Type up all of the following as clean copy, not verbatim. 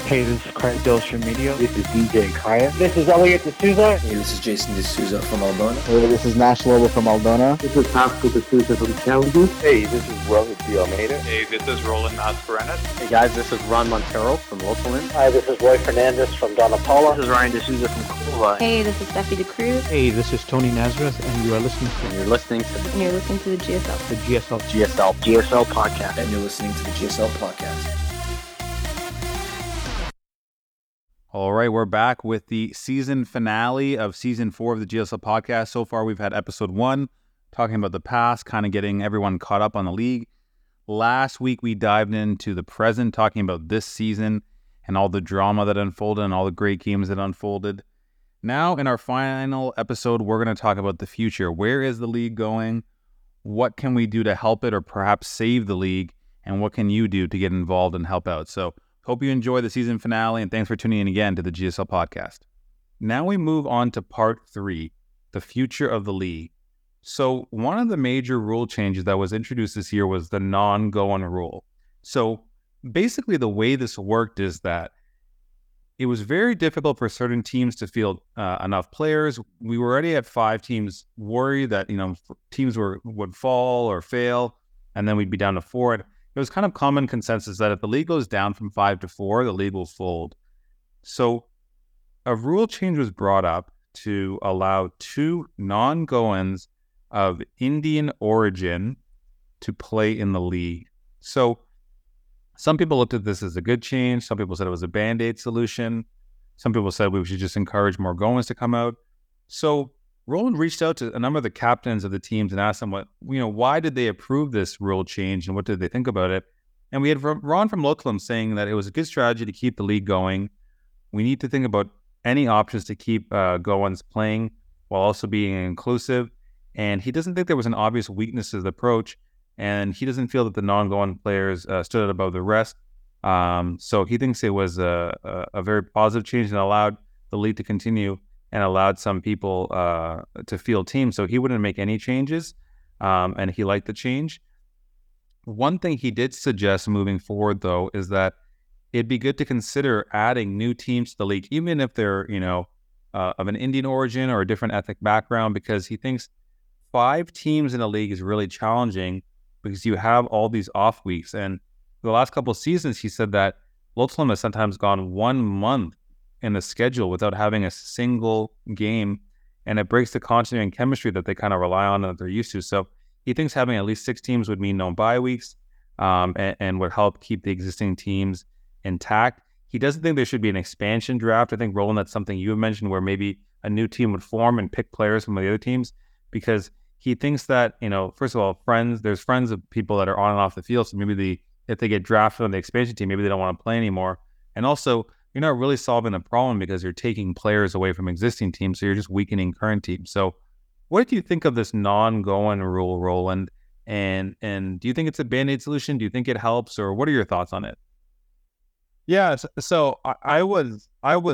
Hey, this is Craig Delstrom Media. This is DJ Kaya. This is Elliot D'Souza. Hey, this is Jason D'Souza from Aldona. Hey, this is Nash Lobo from Aldona. This is Pascal D'Souza from Kalamazoo. Hey, this is Rohit D. Almeida. Hey, this is Roland Mascarenas. Hey guys, this is Ron Montero from Losalin. Hi, this is Roy Fernandez from Donna Paula. This is Ryan D'Souza from Coolvine. Hey, this is Steffi DeCruz. Hey, this is Tony Nazareth, and you are listening to... You're listening to the GSL. The GSL. GSL podcast. And you're listening to the GSL podcast. All right, we're back with the season finale of season 4 of the GSL podcast. So far, we've had episode 1 talking about the past, kind of getting everyone caught up on the league. Last week, we dived into the present, talking about this season and all the drama that unfolded and all the great games that unfolded. Now, in our final episode, we're going to talk about the future. Where is the league going? What can we do to help it or perhaps save the league? And what can you do to get involved and help out? So, hope you enjoy the season finale, and thanks for tuning in again to the GSL podcast. Now we move on to part 3, the future of the league. So one of the major rule changes that was introduced this year was the non-go-on rule. So basically the way this worked is that it was very difficult for certain teams to field enough players. We were already at 5 teams worried that, teams would fall or fail, and then we'd be down to 4. It was kind of common consensus that if the league goes down from 5 to 4, the league will fold. So a rule change was brought up to allow 2 non-goans of Indian origin to play in the league. So some people looked at this as a good change. Some people said it was a Band-Aid solution. Some people said we should just encourage more goans to come out. So Roland reached out to a number of the captains of the teams and asked them why did they approve this rule change and what did they think about it? And we had Ron from Localim saying that it was a good strategy to keep the league going. We need to think about any options to keep goans playing while also being inclusive. And he doesn't think there was an obvious weakness to the approach, and he doesn't feel that the non-goan players stood out above the rest. So he thinks it was a very positive change and allowed the league to continue and allowed some people to field teams. So he wouldn't make any changes, and he liked the change. One thing he did suggest moving forward, though, is that it'd be good to consider adding new teams to the league, even if they're, of an Indian origin or a different ethnic background, because he thinks 5 teams in a league is really challenging because you have all these off weeks. And the last couple of seasons, he said that Localim has sometimes gone 1 month in the schedule without having a single game, and it breaks the continuity and chemistry that they kind of rely on and that they're used to. So he thinks having at least 6 teams would mean no bye weeks, and would help keep the existing teams intact. He doesn't think there should be an expansion draft. I think, Roland, that's something you have mentioned, where maybe a new team would form and pick players from the other teams, because he thinks that, first of all, there's friends of people that are on and off the field, so maybe if they get drafted on the expansion team, maybe they don't want to play anymore. And also, you're not really solving the problem because you're taking players away from existing teams, so you're just weakening current teams. So what do you think of this non-goan rule, Roland? And do you think it's a Band-Aid solution? Do you think it helps, or what are your thoughts on it? Yeah, so I was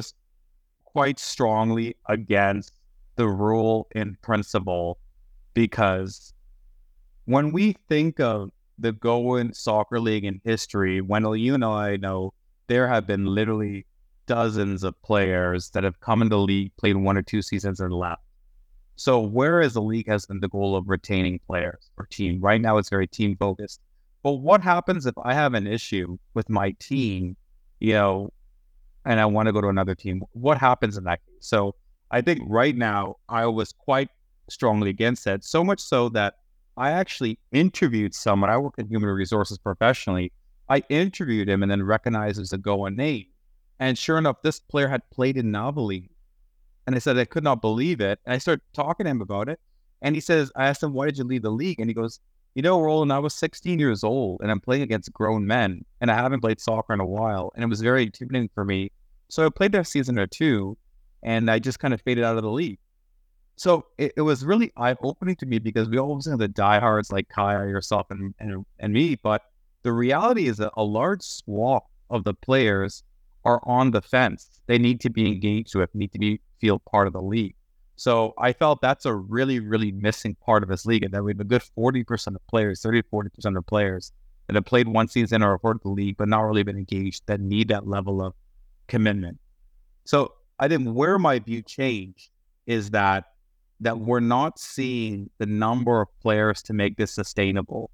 quite strongly against the rule in principle, because when we think of the Goan Soccer League in history, Wendell, you and I know there have been literally dozens of players that have come into the league, played 1 or 2 seasons and left. So whereas the league has been the goal of retaining players or team, right now it's very team focused. But what happens if I have an issue with my team, and I want to go to another team? What happens in that case? So I think right now I was quite strongly against that, so much so that I actually interviewed someone. I work in human resources professionally. I interviewed him and then recognized as a Goan name. And sure enough, this player had played in Navali. And I said, I could not believe it. And I started talking to him about it. And he says, I asked him, why did you leave the league? And he goes, Roland, I was 16 years old and I'm playing against grown men and I haven't played soccer in a while. And it was very intimidating for me. So I played a season or 2 and I just kind of faded out of the league. So it was really eye-opening to me, because we always have the diehards like Kaya, yourself, and me. But the reality is that a large swath of the players are on the fence. They need to be engaged with, feel part of the league. So I felt that's a really, really missing part of this league, and that we have a good 40% of players, 30-40% of players that have played 1 season or a part of the league, but not really been engaged, that need that level of commitment. So I think where my view changed is that we're not seeing the number of players to make this sustainable.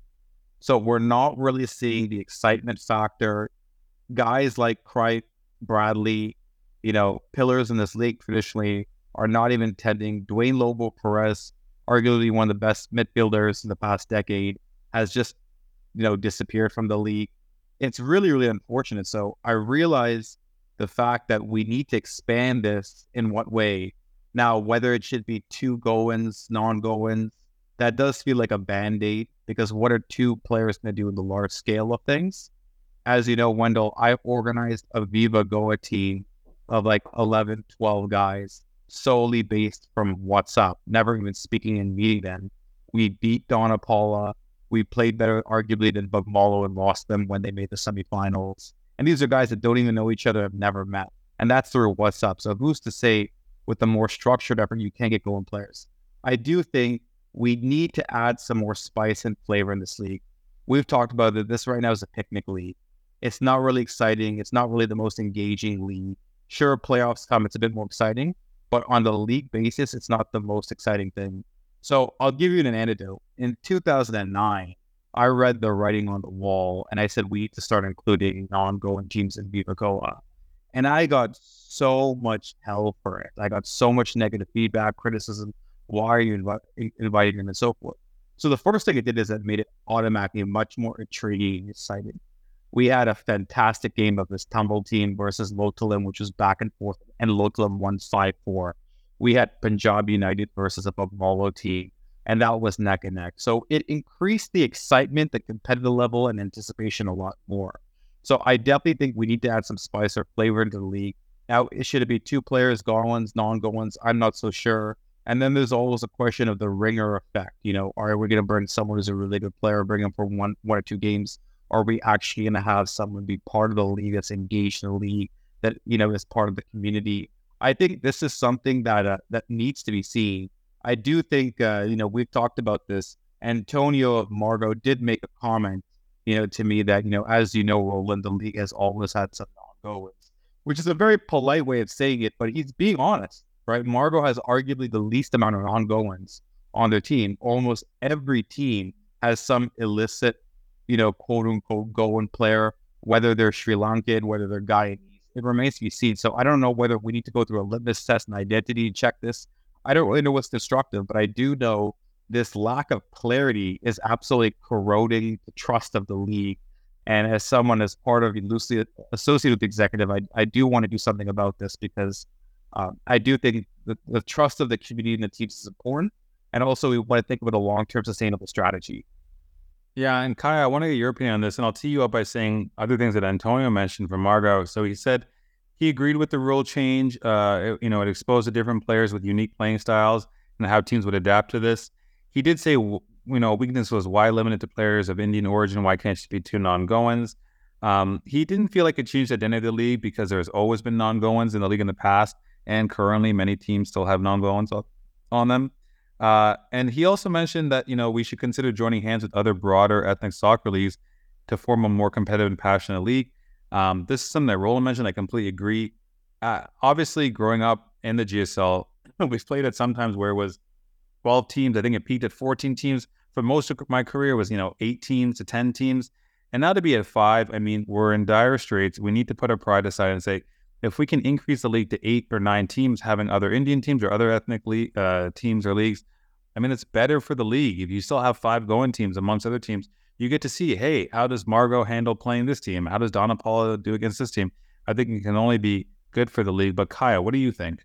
So we're not really seeing the excitement factor. Guys like Cruyff, Bradley, pillars in this league traditionally are not even tending. Dwayne Lobo Perez, arguably one of the best midfielders in the past decade, has just, disappeared from the league. It's really, really unfortunate. So I realize the fact that we need to expand this in what way. Now, whether it should be 2 go-ins, non-go-ins, that does feel like a Band-Aid, because what are 2 players going to do in the large scale of things? As you know, Wendell, I organized a Viva Goa team of like 11, 12 guys solely based from WhatsApp, never even speaking and meeting them. We beat Donna Paula. We played better, arguably, than Bugmalo and lost them when they made the semifinals. And these are guys that don't even know each other, have never met. And that's through WhatsApp. So who's to say with a more structured effort, you can't get going players? I do think we need to add some more spice and flavor in this league. We've talked about that this right now is a picnic league. It's not really exciting. It's not really the most engaging league. Sure, playoffs come, it's a bit more exciting, but on the league basis, it's not the most exciting thing. So I'll give you an anecdote. In 2009, I read the writing on the wall, and I said we need to start including non-going teams in Viva Goa. And I got so much hell for it. I got so much negative feedback, criticism. Why are you inviting them and so forth? So the first thing it did is it made it automatically much more intriguing and exciting. We had a fantastic game of this Tumble team versus Lotolim, which was back and forth, and Lotolim won 5-4. We had Punjab United versus a Bugmalo team, and that was neck and neck. So it increased the excitement, the competitive level, and anticipation a lot more. So I definitely think we need to add some spice or flavor into the league. Now, should it be 2 players, go-ons, non-go-ons? I'm not so sure. And then there's always a question of the ringer effect. Are we going to bring someone who's a really good player, bring them for one or 2 games? Are we actually going to have someone be part of the league that's engaged in the league, that, is part of the community? I think this is something that needs to be seen. I do think, we've talked about this. Antonio of Margo did make a comment, to me that, as you know, Roland, the league has always had some non-goers, which is a very polite way of saying it, but he's being honest, right? Margo has arguably the least amount of non-goings on their team. Almost every team has some illicit, quote unquote, go-in player, whether they're Sri Lankan, whether they're Guyanese. It remains to be seen. So I don't know whether we need to go through a litmus test and identity check this. I don't really know what's destructive, but I do know this lack of clarity is absolutely corroding the trust of the league. And as someone, as part of loosely associated with the executive, I do want to do something about this, because I do think the trust of the community and the teams is important. And also we want to think about a long-term sustainable strategy. Yeah, and Kaya, I want to get your opinion on this, and I'll tee you up by saying other things that Antonio mentioned from Margo. So he said he agreed with the rule change. It exposed the different players with unique playing styles and how teams would adapt to this. He did say, weakness was why limit it to players of Indian origin? Why can't it be 2 non-goins? He didn't feel like it changed the identity of the league, because there's always been non-goins in the league in the past, and currently many teams still have non-goins on them. And he also mentioned that, we should consider joining hands with other broader ethnic soccer leagues to form a more competitive and passionate league. This is something that Roland mentioned. I completely agree. Obviously, growing up in the GSL, we've played it sometimes where it was 12 teams. I think it peaked at 14 teams. For most of my career, it was, 8 teams to 10 teams. And now to be at 5, we're in dire straits. We need to put our pride aside and say, if we can increase the league to 8 or 9 teams, having other Indian teams or other ethnic teams or leagues, it's better for the league. If you still have 5 going teams amongst other teams, you get to see, hey, how does Margo handle playing this team? How does Donna Paula do against this team? I think it can only be good for the league. But Kaya, what do you think?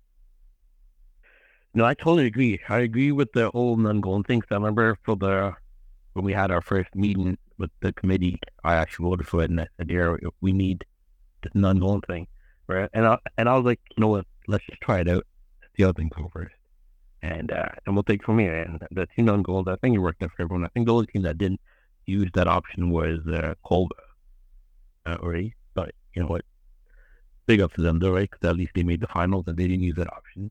No, I totally agree. I agree with the whole non-goal thing. I remember when we had our first meeting with the committee, I actually voted for it, and I said, "Yeah, we need this non-goal thing, right?" And I was like, you know what? Let's just try it out. The other thing go first. And we'll take it from here. And the 2 non-goals, I think it worked out for everyone. I think the only team that didn't use that option was Kolba. Right? But you know what? Big up to them though, right? Because at least they made the finals and they didn't use that option.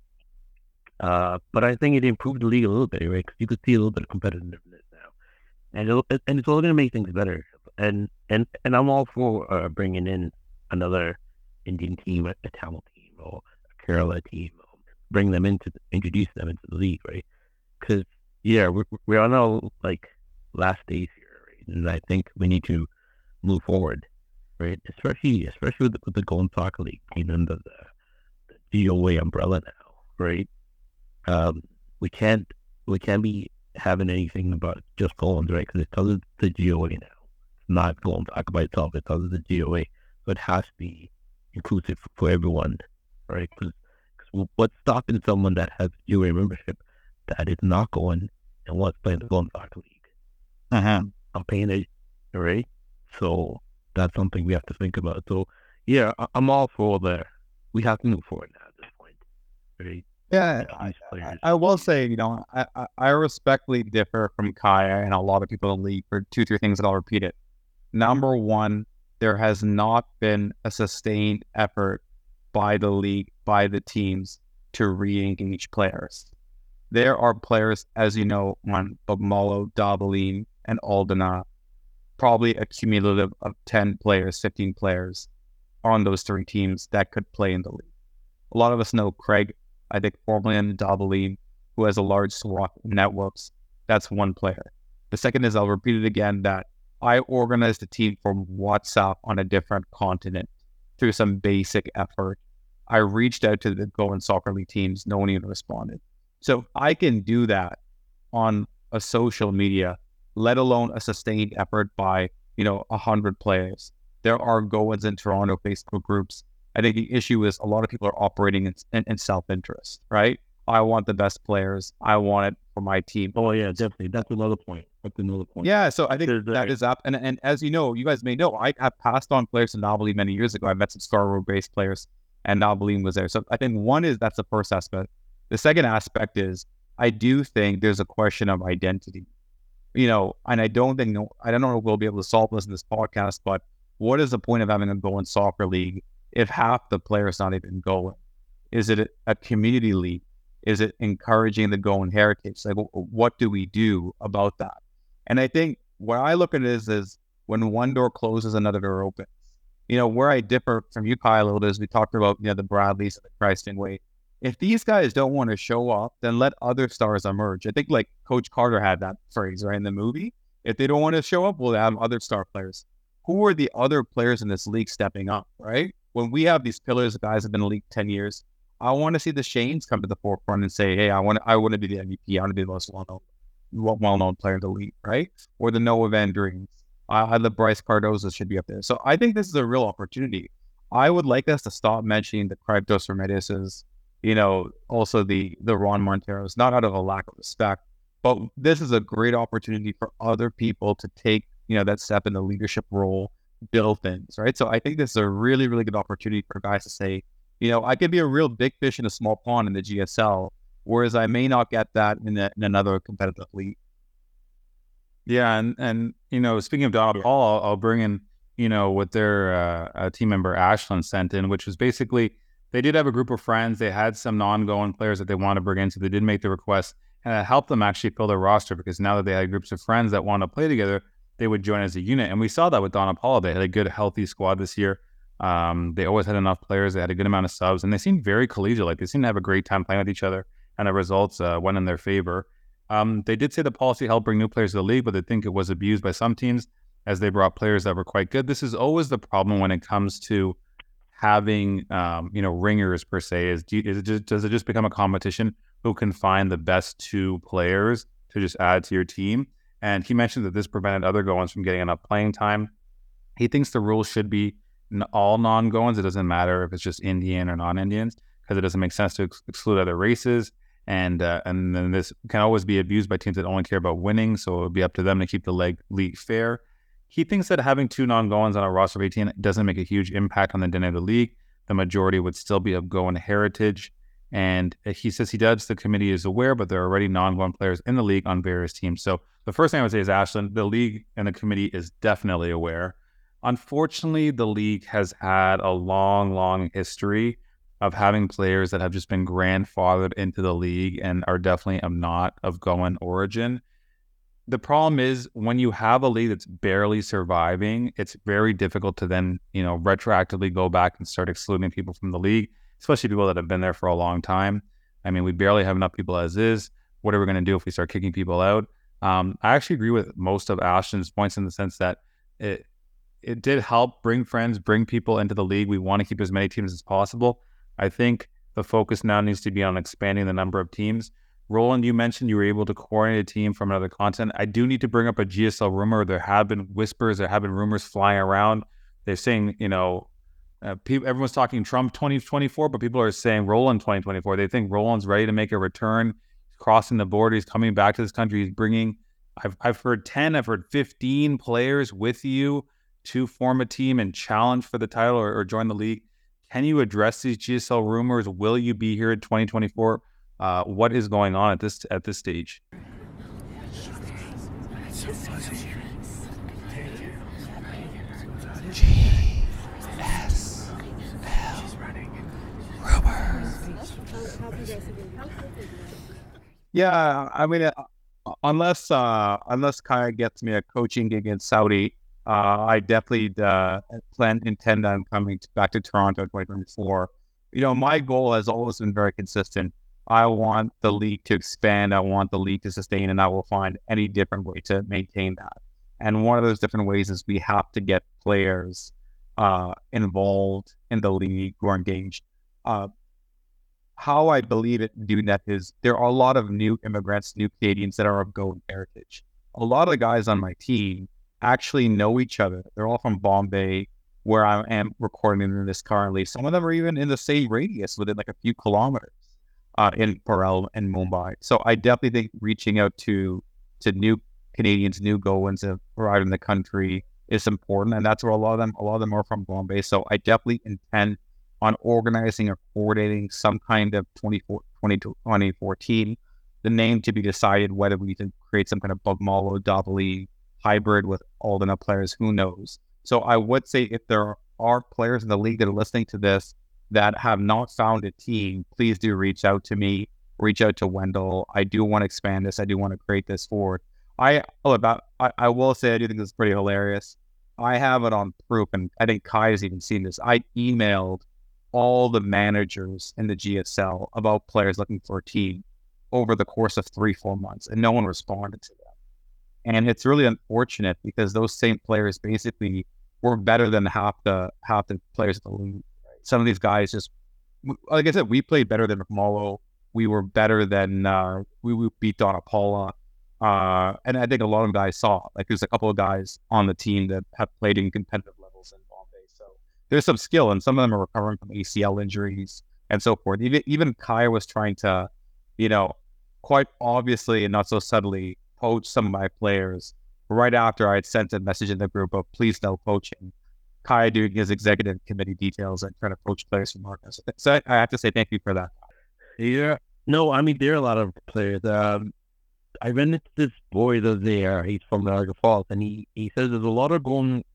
But I think it improved the league a little bit, right? Because you could see a little bit of competitiveness now. And it's all going to make things better. And I'm all for bringing in another Indian team, a Tamil team, or a Kerala team, introduce them into the league, right? Because we're on our like last days here, right? And I think we need to move forward, right? Especially with the Golden Soccer League being under the GOA umbrella now, right? We can't be having anything about just Golden, right? Because it's under the GOA now. It's not Golden Soccer by itself. It's under the GOA, so it has to be inclusive for everyone, right? Because what's stopping someone that has GOA membership that is not going and wants to play in the Golden Soccer League? I'm paying it, right? So that's something we have to think about. So yeah, I'm all for we have to move forward now at this point, right? Yeah, I will say, I respectfully differ from Kaya and a lot of people in the league for 2-3 things, and I'll repeat it. Number one, there has not been a sustained effort by the league, by the teams, to re-engage players. There are players, as you know, on Bogmolo, Dabalin, and Aldana, probably a cumulative of 10 players, 15 players on those 3 teams that could play in the league. A lot of us know Craig, I think formerly in Dabalin, who has a large swath of networks. That's one player. The second is, I'll repeat it again, that I organized a team from WhatsApp on a different continent through some basic effort. I reached out to the Golden Soccer League teams. No one even responded. So I can do that on a social media, let alone a sustained effort by, 100 players. There are Goans in Toronto Facebook groups. I think the issue is a lot of people are operating in self-interest, right? I want the best players. I want it for my team. Oh, yeah, definitely. That's another point. Yeah, so I think that is up. And as you know, you guys may know, I have passed on players to Dabalin many years ago. I met some Scarborough-based players, and Dabalin was there. So I think one is that's the first aspect. The second aspect is I do think there's a question of identity. And I don't know if we'll be able to solve this in this podcast, but what is the point of having a Goan Soccer League if half the players not even going? Is it a community league? Is it encouraging the Goan heritage? Like, what do we do about that? And I think where I look at it is when one door closes, another door opens. Where I differ from you, Kyle, a little bit is we talked about, the Bradleys and the Christian Way. If these guys don't want to show up, then let other stars emerge. I think like Coach Carter had that phrase, right, in the movie. If they don't want to show up, we'll have other star players. Who are the other players in this league stepping up, right? When we have these pillars of guys who have been in the league 10 years, I want to see the Shanes come to the forefront and say, hey, I want to be the MVP. I want to be the most well-known player in the league, right? Or the Noah Van Dreams. The Bryce Cardozo should be up there. So I think this is a real opportunity. I would like us to stop mentioning the Craig Dos Remedios, also the Ron Monteros, not out of a lack of respect, but this is a great opportunity for other people to take, that step in the leadership role, build things, right? So I think this is a really, really good opportunity for guys to say, I could be a real big fish in a small pond in the GSL, whereas I may not get that in another competitive league. Yeah, and speaking of Donna Paul, I'll bring in, what their team member Ashland sent in, which was basically they did have a group of friends. They had some non-Goan players that they wanted to bring in, so they did make the request, and it helped them actually fill their roster because now that they had groups of friends that want to play together, they would join as a unit. And we saw that with Donna Paula. They had a good, healthy squad this year. They always had enough players. They had a good amount of subs, and they seemed very collegial. Like they seemed to have a great time playing with each other, and the results went in their favor. They did say the policy helped bring new players to the league, but they think it was abused by some teams as they brought players that were quite good. This is always the problem when it comes to having, ringers per se. Does it just become a competition who can find the best 2 players to just add to your team? And he mentioned that this prevented other Goans from getting enough playing time. He thinks the rules should be all non-Goans. It doesn't matter if it's just Indian or non-Indians because it doesn't make sense to exclude other races. And then this can always be abused by teams that only care about winning, so it would be up to them to keep the league fair. He thinks that having 2 non-Goans on a roster of 18 doesn't make a huge impact on the DNA of the league. The majority would still be of Goan heritage. And he says the committee is aware, but there are already non-Goan players in the league on various teams. So the first thing I would say is, Ashland, the league and the committee is definitely aware. Unfortunately, the league has had a long, long history of having players that have just been grandfathered into the league and are definitely not of Goan origin. the problem is when you have a league that's barely surviving, it's very difficult to then, retroactively go back and start excluding people from the league, especially people that have been there for a long time. I mean, we barely have enough people as is. What are we going to do if we start kicking people out? I actually agree with most of Ashton's points in the sense that it did help bring friends, bring people into the league. We want to keep as many teams as possible. I think the focus now needs to be on expanding the number of teams. Roland, you mentioned you were able to coordinate a team from another continent. I do need to bring up a GSL rumor. There have been whispers, there have been rumors flying around. They're saying, everyone's talking Trump 2024, but people are saying Roland 2024. They think Roland's ready to make a return, crossing the border. He's coming back to this country. He's bringing, I've heard 10, I've heard 15 players with you to form a team and challenge for the title or join the league. Can you address these GSL rumors? Will you be here in 2024? What is going on at this stage? So fuzzy. Yeah, I mean, unless Kaya gets me a coaching gig in Saudi, I definitely intend on coming back to Toronto in 2024. My goal has always been very consistent. I want the league to expand. I want the league to sustain, and I will find any different way to maintain that. And one of those different ways is we have to get players involved in the league who are engaged. How I believe it in doing that is there are a lot of new immigrants, new Canadians that are of Goan heritage. A lot of the guys on my team actually know each other. They're all from Bombay, where I am recording this currently. Some of them are even in the same radius within like a few kilometers in Parel and Mumbai. So I definitely think reaching out to new Canadians, new Goans right in the country is important. And that's where a lot of them are from Bombay. So I definitely intend on organizing or coordinating some kind of 2024 team. The name to be decided, whether we can create some kind of Bugmalo, Davali hybrid with Aldana players, who knows. So I would say if there are players in the league that are listening to this that have not found a team, please do reach out to me, reach out to Wendell. I do want to expand this. I do want to create this forward. I will say I do think this is pretty hilarious. I have it on proof, and I think Kai has even seen this. I emailed all the managers in the GSL about players looking for a team over the course of 3-4 months, and no one responded to them. And it's really unfortunate because those same players basically were better than half the players in the league. Some of these guys just, like I said, we played better than McMullo. We were better than we beat Donna Paula. And I think a lot of guys saw, like there's a couple of guys on the team that have played in competitive levels in Bombay. So there's some skill, and some of them are recovering from ACL injuries and so forth. Even Kaya was trying to, quite obviously and not so subtly poach some of my players right after I had sent a message in the group of please no poaching. Kaya doing his executive committee details and trying to poach players from Marcus. So I have to say thank you for that. Yeah. No, I mean, there are a lot of players. I ran into this boy there. He's from Niagara Falls, and he says there's a lot of going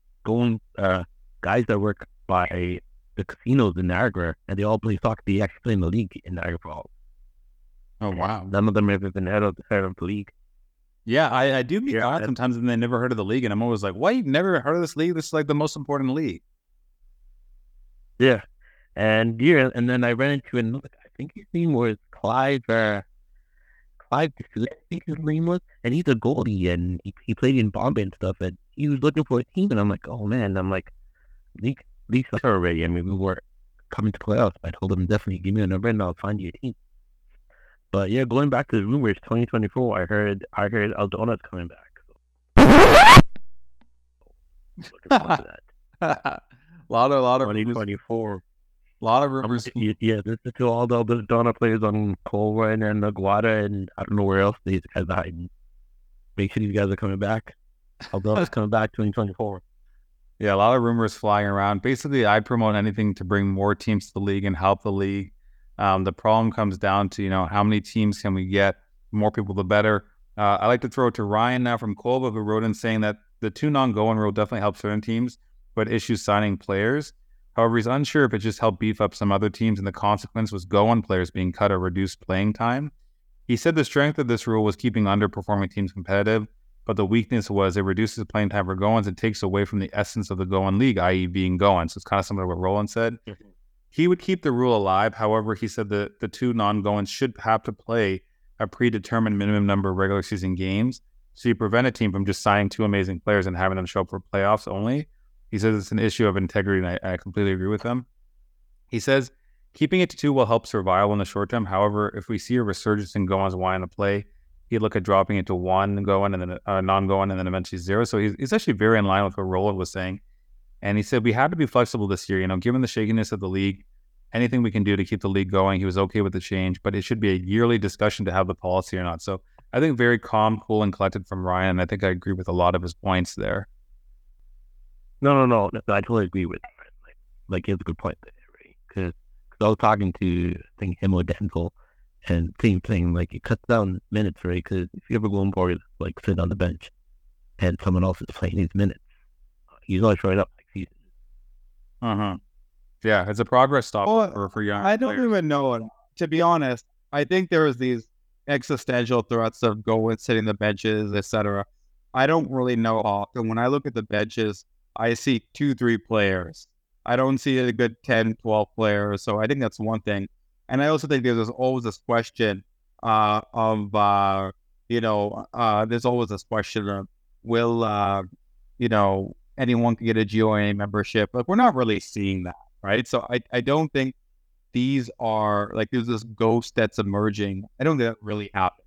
guys that work by the casinos in Niagara, and they all play soccer. They actually play in the league in Niagara Falls. Oh, wow. None of them have ever been head of the league. Yeah, I do meet guys sometimes, and they never heard of the league, and I'm always like, "What? You've never heard of this league? This is like the most important league." Yeah, and then I ran into another guy. I think his name was Clive. Clive, I think his name was, and he's a goalie, and he played in Bombay and stuff. And he was looking for a team, and I'm like, "Oh man!" I'm like, "League's are already." I mean, we were coming to playoffs. I told him definitely give me a number, and I'll find you a team. But yeah, going back to the rumors, 2024, I heard Aldona's coming back. So. Looking forward to that. a lot of 2024. A lot of rumors. Yeah, this is to all the Aldona players on Colwyn and Aguada, and I don't know where else these guys are hiding. Make sure these guys are coming back. Aldona's coming back 2024. Yeah, a lot of rumors flying around. Basically, I promote anything to bring more teams to the league and help the league. The problem comes down to, how many teams can we get? The more people, the better. I like to throw it to Ryan now from Kolba, who wrote in saying that the 2 non-Goan rule definitely helps certain teams, but issues signing players. However, he's unsure if it just helped beef up some other teams, and the consequence was Goan players being cut or reduced playing time. He said the strength of this rule was keeping underperforming teams competitive, but the weakness was it reduces playing time for Goins and takes away from the essence of the Goin League, i.e. being Goin. So it's kind of similar to what Roland said. Mm-hmm. He would keep the rule alive. However, he said the two non-Goins should have to play a predetermined minimum number of regular season games. So you prevent a team from just signing two amazing players and having them show up for playoffs only. He says it's an issue of integrity, and I completely agree with him. He says keeping it to 2 will help survival in the short term. However, if we see a resurgence in Goins wanting to play, he'd look at dropping it to 1 Goin and then non-Goin and then eventually 0. So he's actually very in line with what Roland was saying. And he said we had to be flexible this year. Given the shakiness of the league, anything we can do to keep the league going. He was okay with the change, but it should be a yearly discussion to have the policy or not. So I think very calm, cool, and collected from Ryan. And I think I agree with a lot of his points there. No. I totally agree with him. Like he has a good point there, right? Because I was talking to, I think, him or Denzel, and same thing, like it cuts down minutes, right? Because if you ever go on board, like sit on the bench and someone else is playing these minutes, he's not showing up next season. Yeah, it's a progress stop for young I don't players. even know. To be honest, I think there was these existential threats of going sitting the benches, etc. I don't really know often. When I look at the benches, I see 2-3 players. I don't see a good 10, 12 players. So I think that's one thing. And I also think there's always this question there's always this question of will, anyone can get a GOA membership? But we're not really seeing that, right? So I don't think these are, like, there's this ghost that's emerging. I don't think that really happens.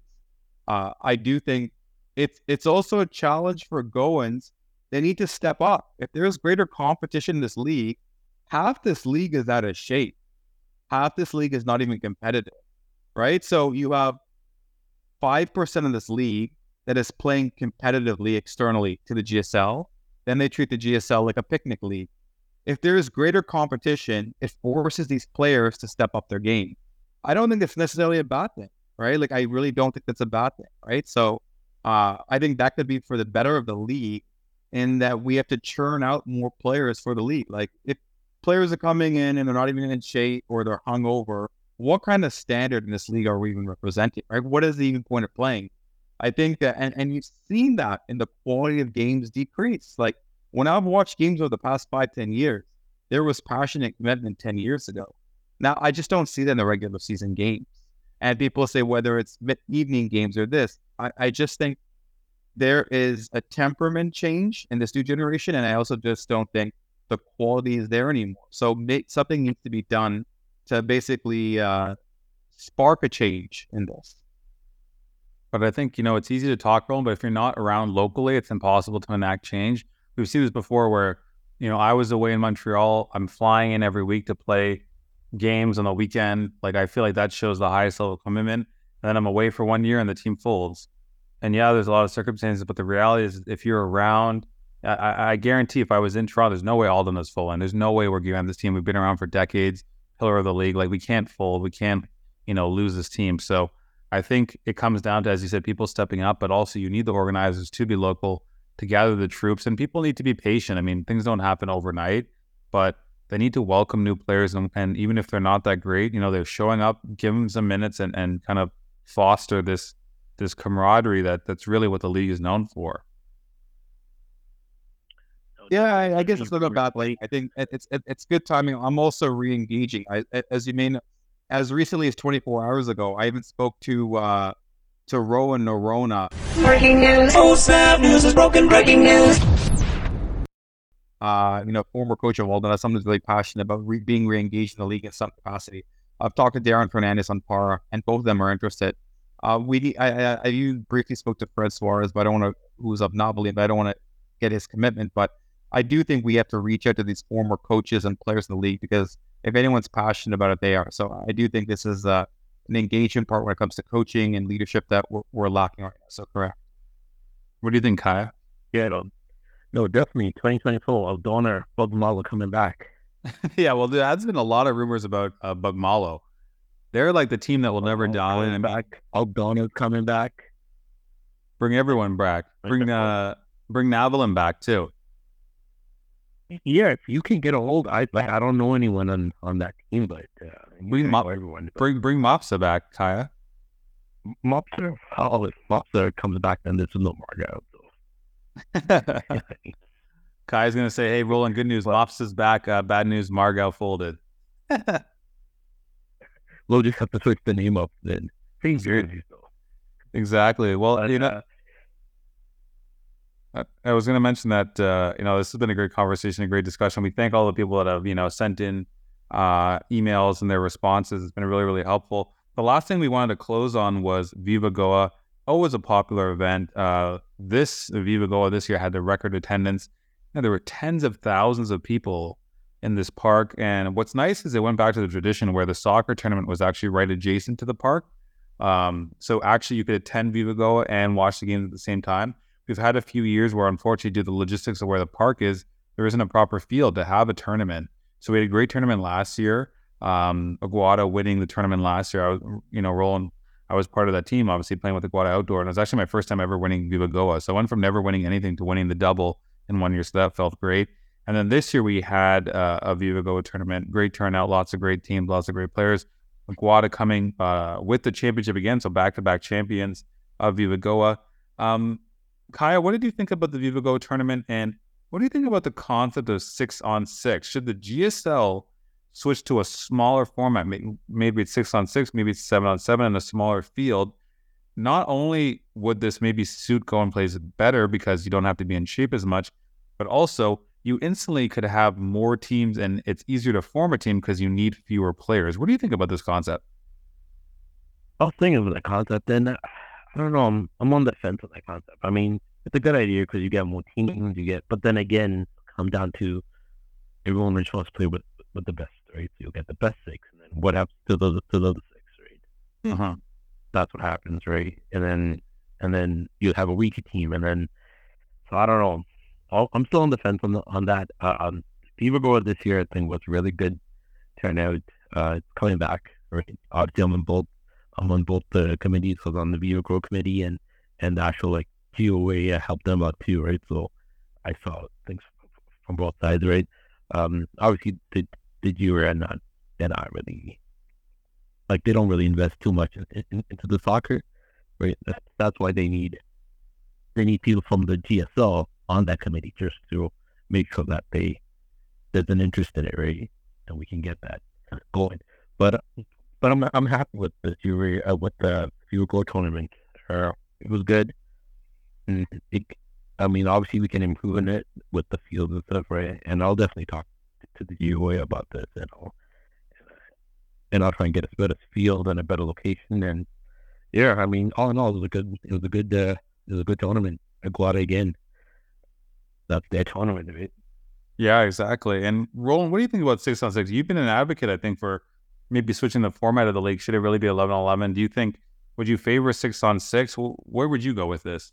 I do think it's also a challenge for Goins. They need to step up. If there's greater competition in this league, half this league is out of shape. Half this league is not even competitive, right? So you have 5% of this league that is playing competitively externally to the GSL. Then they treat the GSL like a picnic league. If there is greater competition, it forces these players to step up their game. I don't think it's necessarily a bad thing, right? Like, I really don't think that's a bad thing, right? So I think that could be for the better of the league, in that we have to churn out more players for the league. Like, if players are coming in and they're not even in shape or they're hungover, what kind of standard in this league are we even representing, right? What is the even point of playing? I think that, and you've seen that in the quality of games decrease. Like, when I've watched games over the past 5-10 years, there was passion and commitment 10 years ago. Now, I just don't see that in the regular season games. And people say whether it's evening games or this, I just think there is a temperament change in this new generation, and I also just don't think the quality is there anymore. So something needs to be done to basically spark a change in this. But I think, it's easy to talk, Roland, but if you're not around locally, it's impossible to enact change. We've seen this before where, I was away in Montreal. I'm flying in every week to play games on the weekend. Like, I feel like that shows the highest level of commitment. And then I'm away for 1 year and the team folds. And yeah, there's a lot of circumstances, but the reality is if you're around, I guarantee if I was in Toronto, there's no way Alden is full. And there's no way we're giving this team. We've been around for decades, pillar of the league. Like, we can't fold. We can't, lose this team. So I think it comes down to, as you said, people stepping up, but also you need the organizers to be local, to gather the troops, and people need to be patient. I mean, things don't happen overnight, but they need to welcome new players. And even if they're not that great, they're showing up, give them some minutes and kind of foster this camaraderie that's really what the league is known for. Yeah, I guess it's not a bad thing. I think it's good timing. I'm also re-engaging. As recently as 24 hours ago, I even spoke to Rowan Norona. Breaking news! Oh snap! News is broken. Breaking news! Former coach of Alden, someone who's really passionate about being re-engaged in the league in some capacity. I've talked to Darren Fernandez on Para, and both of them are interested. I briefly spoke to Fred Suarez, but who's of Novelty, but I don't want to get his commitment. But I do think we have to reach out to these former coaches and players in the league, because if anyone's passionate about it, they are. So I do think this is an engagement part when it comes to coaching and leadership that we're lacking right now. So correct. What do you think, Kaya? Yeah, no, definitely 2024. Aldona, Bugmalo coming back. Yeah, well, there has been a lot of rumors about Bugmalo. They're like the team that will never die. Aldona's coming back. Bring everyone back. Bring Navelin back too. Yeah, if you can get a hold, I don't know anyone on that team, but bring Mopsa back, Kaya. Mopsa, if Mopsa comes back, then there's no Margo. So Kai's going to say, hey, Roland, good news. Mops is back. Bad news, Margao folded. We'll just have to switch the name up then. Same jerseys, though. Exactly. Well, I was going to mention that, this has been a great conversation, a great discussion. We thank all the people that have, sent in emails and their responses. It's been really, really helpful. The last thing we wanted to close on was Viva Goa. Always a popular event. This Viva Goa this year had the record attendance. And there were tens of thousands of people in this park. And what's nice is it went back to the tradition where the soccer tournament was actually right adjacent to the park. So actually you could attend Viva Goa and watch the games at the same time. We've had a few years where, unfortunately, due to the logistics of where the park is, there isn't a proper field to have a tournament. So we had a great tournament last year. Aguada winning the tournament last year. Roland, I was part of that team, obviously playing with Aguada Outdoor, and it was actually my first time ever winning Viva Goa. So I went from never winning anything to winning the double in 1 year, so that felt great. And then this year we had a Viva Goa tournament, great turnout, lots of great teams, lots of great players. Aguada coming with the championship again, so back-to-back champions of Viva Goa. Kaya, what did you think about the Viva Goa tournament, and what do you think about the concept of 6-on-6? Should the GSL switch to a smaller format? Maybe it's 6-on-6, maybe it's 7-on-7 in a smaller field. Not only would this maybe suit Goan plays better because you don't have to be in shape as much, but also you instantly could have more teams and it's easier to form a team because you need fewer players. What do you think about this concept? I was thinking of the concept, and I don't know. I'm on the fence with that concept. I mean, it's a good idea because you get more teams, but then again, come down to everyone is supposed to play with the best, right? So you'll get the best 6, and then what happens to the other 6, right? That's what happens, right? And then you have a weaker team, and then so I don't know. I'm still on the fence on that. Viva Goa this year, I think, was really good turnout. It's coming back, right? Obviously, I'm on both the committees. So I was on the Viva Goa committee and the actual GOA helped them out too, right? So I saw things from both sides, right? Obviously, the GOA are not really they don't really invest too much into the soccer, right? That's why they need people from the GSL on that committee just to make sure that there's an interest in it, right? And we can get that going. But I'm happy with the with the Viva Goa tournament. It was good. And obviously we can improve in it with the field and stuff, right? And I'll definitely talk to the GOA about this, and I'll try and get a better field and a better location. And yeah, all in all, it was a good tournament. Aguada again. That's their tournament, right? Yeah, exactly. And Roland, what do you think about 6-on-6? You've been an advocate, I think, for maybe switching the format of the league. Should it really be 11-on-11? Do you think, would you favor 6-on-6? Where would you go with this?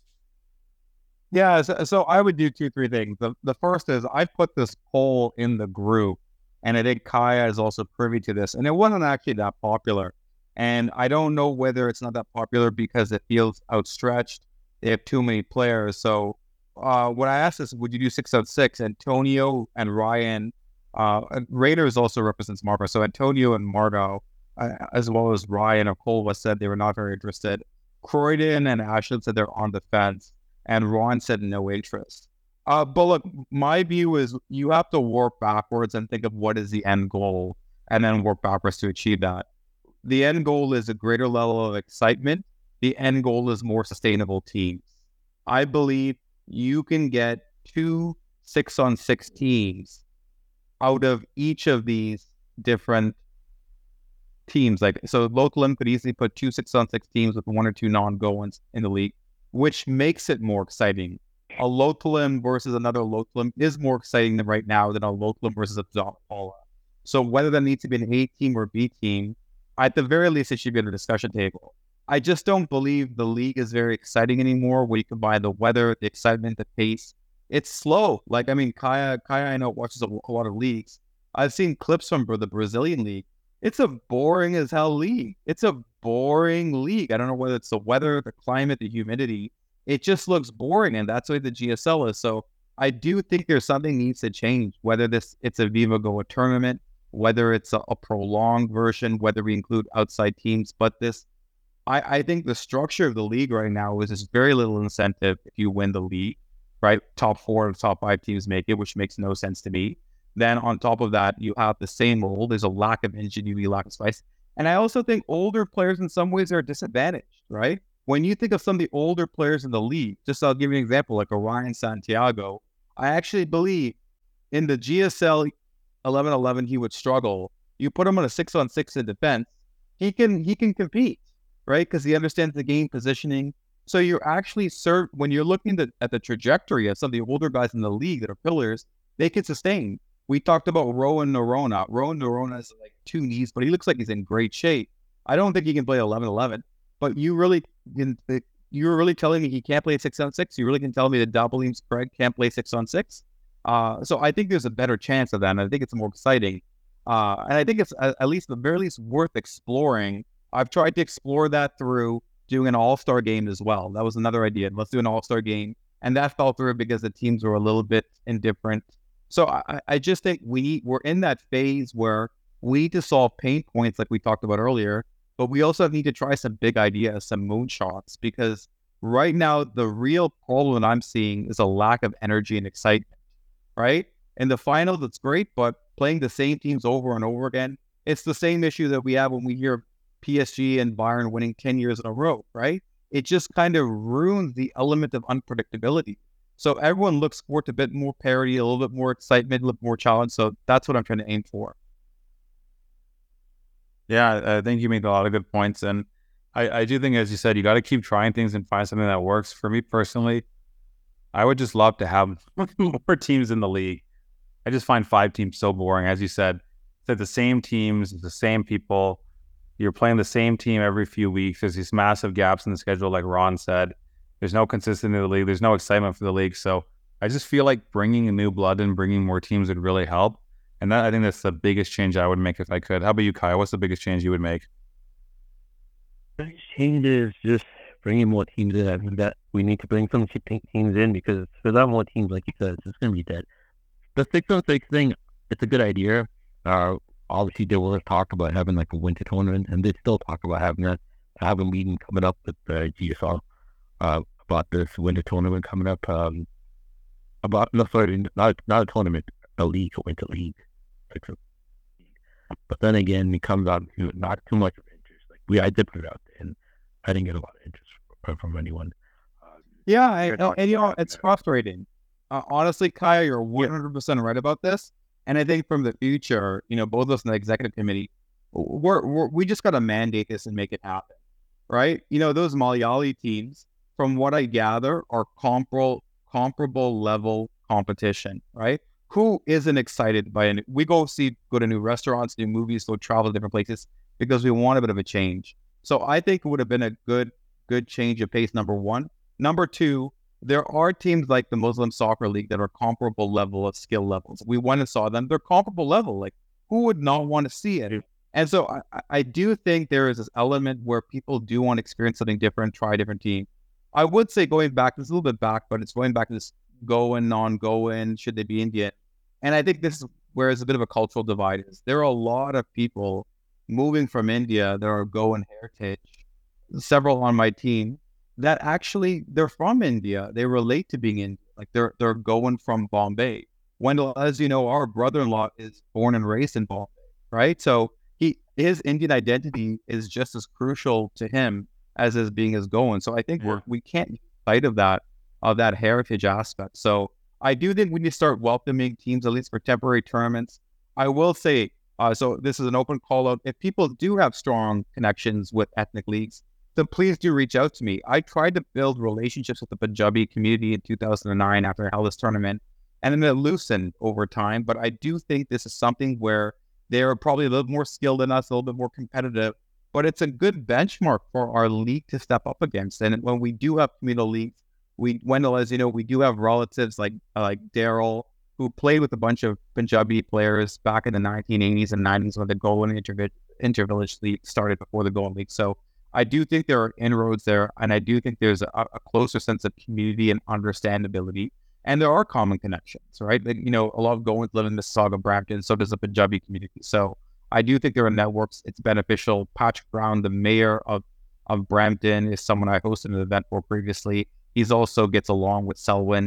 Yeah, so I would do 2-3 things. The first is I put this poll in the group, and I think Kaya is also privy to this, and it wasn't actually that popular. And I don't know whether it's not that popular because it feels outstretched. They have too many players. So what I asked is, would you do 6-on-6? Antonio and Ryan, Raiders also represents Marco. So Antonio and Margo, as well as Ryan or Kolva, said they were not very interested. Croydon and Ashland said they're on the fence. And Ron said no interest. But look, my view is you have to work backwards and think of what is the end goal and then work backwards to achieve that. The end goal is a greater level of excitement. The end goal is more sustainable teams. I believe you can get 2 6-on-6 teams out of each of these different teams. So Localim could easily put 2 6-on-6 teams with 1 or 2 non-Goans in the league, which makes it more exciting. A Localim versus another Localim is more exciting right now than a Localim versus a Donna Paula. So whether that needs to be an A team or B team, at the very least, it should be on the discussion table. I just don't believe the league is very exciting anymore, where you combine the weather, the excitement, the pace. It's slow. Kaya, I know, watches a lot of leagues. I've seen clips from the Brazilian league. It's a boring as hell league. It's a boring league. I don't know whether it's the weather, the climate, the humidity. It just looks boring, and that's the way the GSL is. So I do think there's something needs to change, whether it's a Viva Goa tournament, whether it's a prolonged version, whether we include outside teams. But I think the structure of the league right now is there's very little incentive if you win the league. right? Top 4 of top 5 teams make it, which makes no sense to me. Then on top of that, you have the same role. There's a lack of ingenuity, lack of spice. And I also think older players in some ways are disadvantaged, right? When you think of some of the older players in the league, just I'll give you an example, like a Ryan Santiago, I actually believe in the GSL 11-11 he would struggle. You put him on a 6-on-6 in defense, he can compete, right? Because he understands the game positioning. So you're actually when you're looking at the trajectory of some of the older guys in the league that are pillars, they can sustain. We talked about Rowan Norona. Rowan Norona has like 2 knees, but he looks like he's in great shape. I don't think he can play 11-11, but you're really telling me he can't play 6-on-6? You really can tell me that Dabelim Craig can't play 6-on-6? So I think there's a better chance of that, and I think it's more exciting. And I think it's at least the very least worth exploring. I've tried to explore that through doing an all-star game as well. That was another idea. Let's do an all-star game. And that fell through because the teams were a little bit indifferent. So I just think we're in that phase where we need to solve pain points like we talked about earlier, but we also need to try some big ideas, some moonshots, because right now the real problem that I'm seeing is a lack of energy and excitement, right? In the final, that's great, but playing the same teams over and over again, it's the same issue that we have when we hear PSG and Bayern winning 10 years in a row, right? It just kind of ruins the element of unpredictability. So everyone looks forward to a bit more parity, a little bit more excitement, a little more challenge. So that's what I'm trying to aim for. Yeah, I think you made a lot of good points. And I do think, as you said, you got to keep trying things and find something that works. For me personally, I would just love to have more teams in the league. I just find 5 teams so boring. As you said, it's the same teams, the same people. You're playing the same team every few weeks. There's these massive gaps in the schedule, like Ron said. There's no consistency in the league. There's no excitement for the league. So I just feel like bringing a new blood and bringing more teams would really help. And I think that's the biggest change I would make if I could. How about you, Kyle? What's the biggest change you would make? The biggest change is just bringing more teams in. I mean, that we need to bring some teams in because without more teams, like you said, it's going to be dead. The 6-on-6 thing, it's a good idea. Obviously, there was talk about having like a winter tournament, and they still talk about having that. I have a meeting coming up with the GSL about this winter tournament coming up. Not a tournament, a league, a winter league. But then again, it comes out to not too much of interest. Like I did put it out there, and I didn't get a lot of interest from anyone. It's frustrating. Honestly, Kaya, you're 100% right about this. And I think from the future, both of us in the executive committee, we just got to mandate this and make it happen, right? Those Malayali teams, from what I gather, are comparable level competition, right? Who isn't excited by it? We go to new restaurants, new movies, go travel to different places because we want a bit of a change. So I think it would have been a good change of pace, number one. Number two, there are teams like the Muslim Soccer League that are comparable level of skill levels. We went and saw them. They're comparable level. Like, who would not want to see it? And so I do think there is this element where people do want to experience something different, try a different team. I would say going back, it's a little bit back, but it's going back to this go-in, non-go-in, should they be Indian? And I think this is where it's a bit of a cultural divide is. There are a lot of people moving from India that are go-in heritage, several on my team, that actually they're from India. They relate to being Indian. Like they're going from Bombay. Wendell, as you know, our brother-in-law is born and raised in Bombay, right? So his Indian identity is just as crucial to him as being his going. So I think we can't lose sight of that heritage aspect. So I do think we need to start welcoming teams, at least for temporary tournaments. I will say, so this is an open call out. If people do have strong connections with ethnic leagues, then please do reach out to me. I tried to build relationships with the Punjabi community in 2009 after I held this tournament, and then it loosened over time. But I do think this is something where they're probably a little more skilled than us, a little bit more competitive, but it's a good benchmark for our league to step up against. And when we do have communal leagues, Wendell, as you know, we do have relatives like Daryl, who played with a bunch of Punjabi players back in the 1980s and 90s when the Goan Inter-Village League started before the Goan League. So I do think there are inroads there, and I do think there's a closer sense of community and understandability. And there are common connections, right? Like, a lot of Goans live in Mississauga, Brampton, so does the Punjabi community. So I do think there are networks. It's beneficial. Patrick Brown, the mayor of Brampton, is someone I hosted an event for previously. He's also gets along with Selwyn,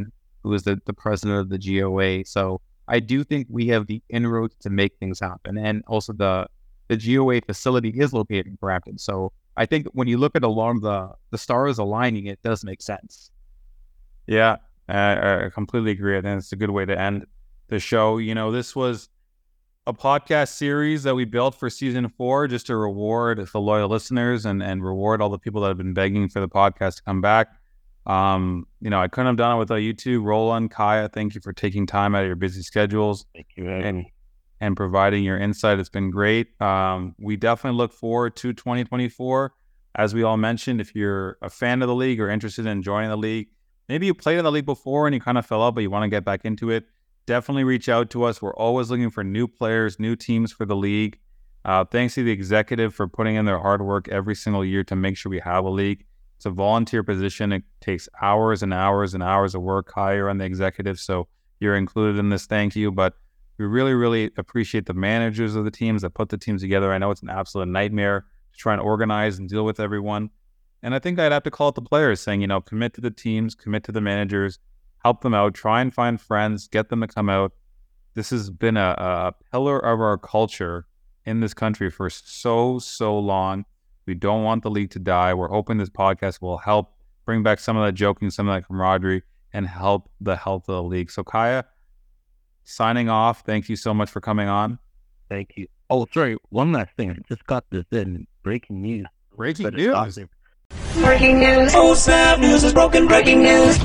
who is the president of the GOA. So I do think we have the inroads to make things happen. And also the GOA facility is located in Brampton. So I think when you look at a lot of the stars aligning, it does make sense. Yeah, I completely agree. I think it's a good way to end the show. You know, this was a podcast series that we built for season 4 just to reward the loyal listeners and reward all the people that have been begging for the podcast to come back. You know, I couldn't have done it without you two. Roland, Kaya, thank you for taking time out of your busy schedules. Thank you, and providing your insight. It's been great. We definitely look forward to 2024. As we all mentioned, if you're a fan of the league or interested in joining the league, maybe you played in the league before and you kind of fell out, but you want to get back into it, definitely reach out to us. We're always looking for new players, new teams for the league. Thanks to the executive for putting in their hard work every single year to make sure we have a league. It's a volunteer position. It takes hours and hours and hours of work. Higher on the executive, so you're included in this. Thank you. But we really, really appreciate the managers of the teams that put the teams together. I know it's an absolute nightmare to try and organize and deal with everyone. And I think I'd have to call it the players saying, you know, commit to the teams, commit to the managers, help them out, try and find friends, get them to come out. This has been a pillar of our culture in this country for so long. We don't want the league to die. We're hoping this podcast will help bring back some of that joking, some of that camaraderie, and help the health of the league. So Kaya, signing off. Thank you so much for coming on. Thank you. Oh, sorry. One last thing. I just got this in. Breaking news. Breaking news. Breaking news. Oh, snap. News is broken. Breaking news.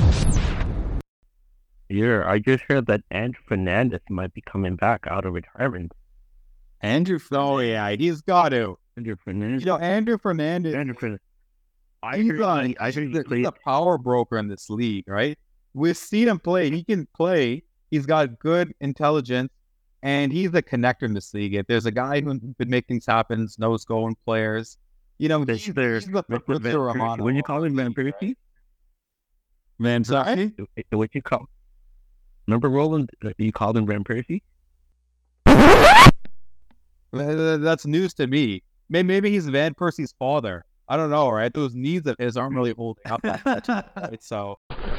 Yeah, I just heard that Andrew Fernandez might be coming back out of retirement. Andrew? Oh, yeah. He's got to. Andrew Fernandez. You know, Andrew Fernandez. He's a power broker in this league, right? We've seen him play. He can play. He's got good intelligence, and he's a connector in this league. If there's a guy who can make things happen, knows going players, you know, he's the Romano. When you call him Van Persie? Van Persie? What you call? Remember Roland? You called him Van Persie? That's news to me. Maybe he's Van Persie's father. I don't know, right? Those knees of his aren't really holding up that much, right? So.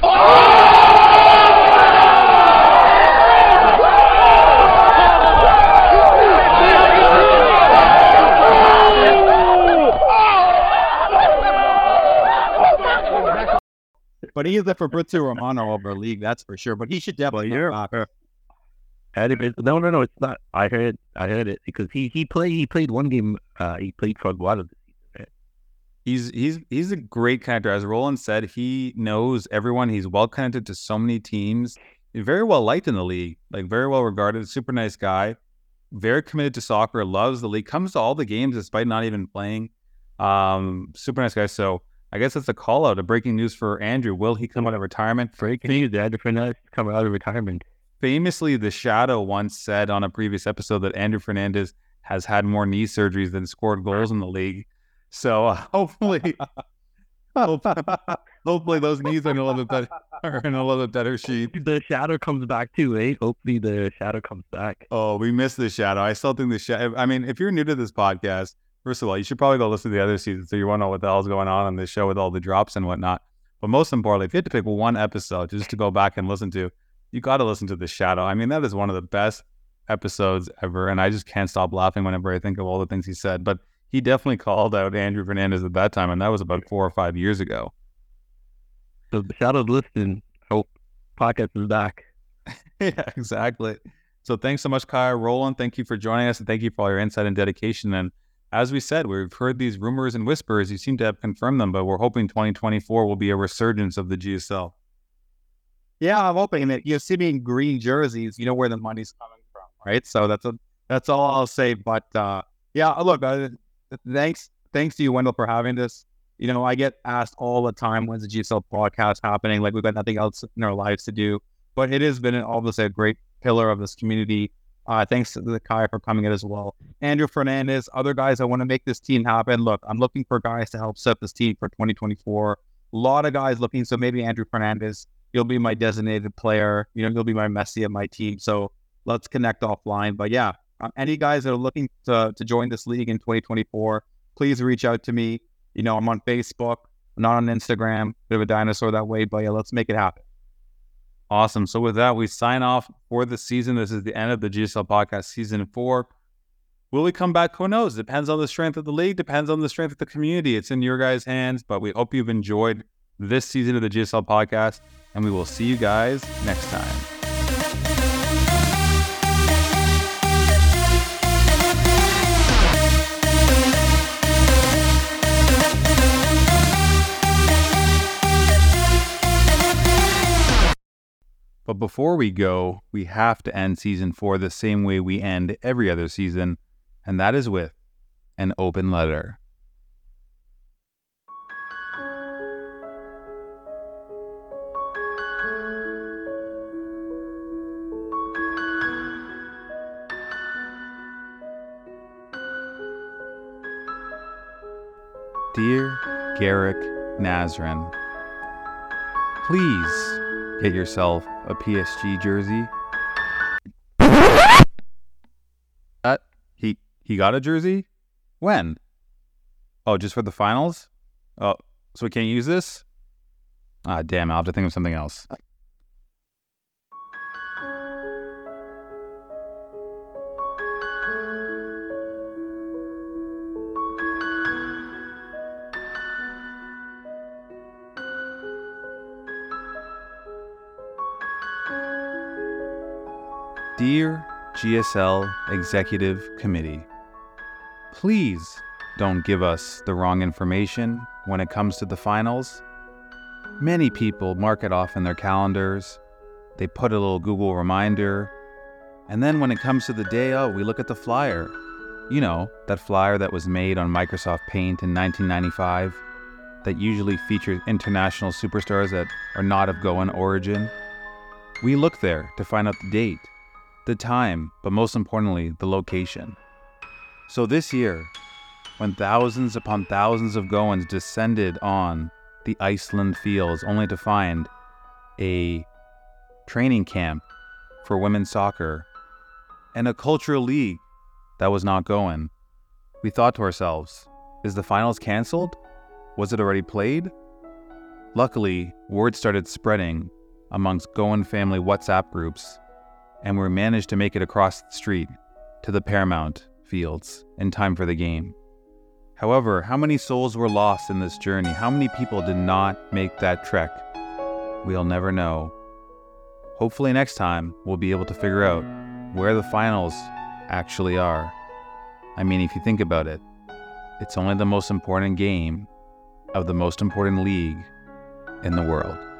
But he is the Fabrizio Romano of our league, that's for sure. But he should definitely come back. No, it's not. I heard it because he played one game. He played for Aguado this season. He's a great connector. As Roland said, he knows everyone. He's well connected to so many teams. He's very well liked in the league, like very well regarded. Super nice guy. Very committed to soccer. Loves the league. Comes to all the games despite not even playing. Super nice guy. So I guess it's a call out. A breaking news for Andrew. Will he come out of retirement? Breaking news. Andrew Fernandez coming out of retirement. Famously, The Shadow once said on a previous episode that Andrew Fernandez has had more knee surgeries than scored goals in the league. So hopefully those knees are in a little bit better shape. The Shadow comes back too, eh? Hopefully the Shadow comes back. Oh, we miss the Shadow. I still think the Shadow. I mean, if you're new to this podcast, first of all, you should probably go listen to the other seasons so you want to know what the hell's going on this show with all the drops and whatnot. But most importantly, if you had to pick one episode just to go back and listen to, you got to listen to The Shadow. I mean, that is one of the best episodes ever, and I just can't stop laughing whenever I think of all the things he said. But he definitely called out Andrew Fernandez at that time, and that was about 4 or 5 years ago. So The Shadow's listening. Hope podcast is back. Yeah, exactly. So thanks so much, Kaya. Roland, thank you for joining us, and thank you for all your insight and dedication. And as we said, we've heard these rumors and whispers. You seem to have confirmed them, but we're hoping 2024 will be a resurgence of the GSL. Yeah, I'm hoping that you see me in green jerseys. You know where the money's coming from, right? So that's all I'll say. But yeah, look, thanks to you, Wendell, for having this. You know, I get asked all the time, when's the GSL podcast happening? Like, we've got nothing else in our lives to do. But it has been obviously a great pillar of this community. Thanks to the Kai for coming in as well. Andrew Fernandez, other guys that want to make this team happen. Look, I'm looking for guys to help set this team for 2024. A lot of guys looking, so maybe Andrew Fernandez, you'll be my designated player. You know, you'll be my Messi of my team. So let's connect offline. But yeah, any guys that are looking to join this league in 2024, please reach out to me. You know, I'm on Facebook, I'm not on Instagram, bit of a dinosaur that way, but yeah, let's make it happen. Awesome. So with that, we sign off for the season. This is the end of the GSL podcast season 4. Will we come back? Who knows? Depends on the strength of the league. Depends on the strength of the community. It's in your guys' hands. But we hope you've enjoyed this season of the GSL podcast. And we will see you guys next time. But before we go, we have to end season 4 the same way we end every other season, and that is with an open letter. Dear Garrick Nazrin, please get yourself a PSG jersey. He got a jersey? When? Oh, just for the finals? Oh, so we can't use this? Ah, damn, I'll have to think of something else. Dear GSL Executive Committee, please don't give us the wrong information when it comes to the finals. Many people mark it off in their calendars. They put a little Google reminder. And then when it comes to the day, we look at the flyer. You know, that flyer that was made on Microsoft Paint in 1995 that usually features international superstars that are not of Goan origin. We look there to find out the date, the time, but most importantly, the location. So this year, when thousands upon thousands of Goans descended on the Iceland fields only to find a training camp for women's soccer and a cultural league that was not going, we thought to ourselves, is the finals canceled? Was it already played? Luckily, word started spreading amongst Goan family WhatsApp groups, and we managed to make it across the street to the Paramount fields in time for the game. However, how many souls were lost in this journey? How many people did not make that trek? We'll never know. Hopefully next time we'll be able to figure out where the finals actually are. I mean, if you think about it, it's only the most important game of the most important league in the world.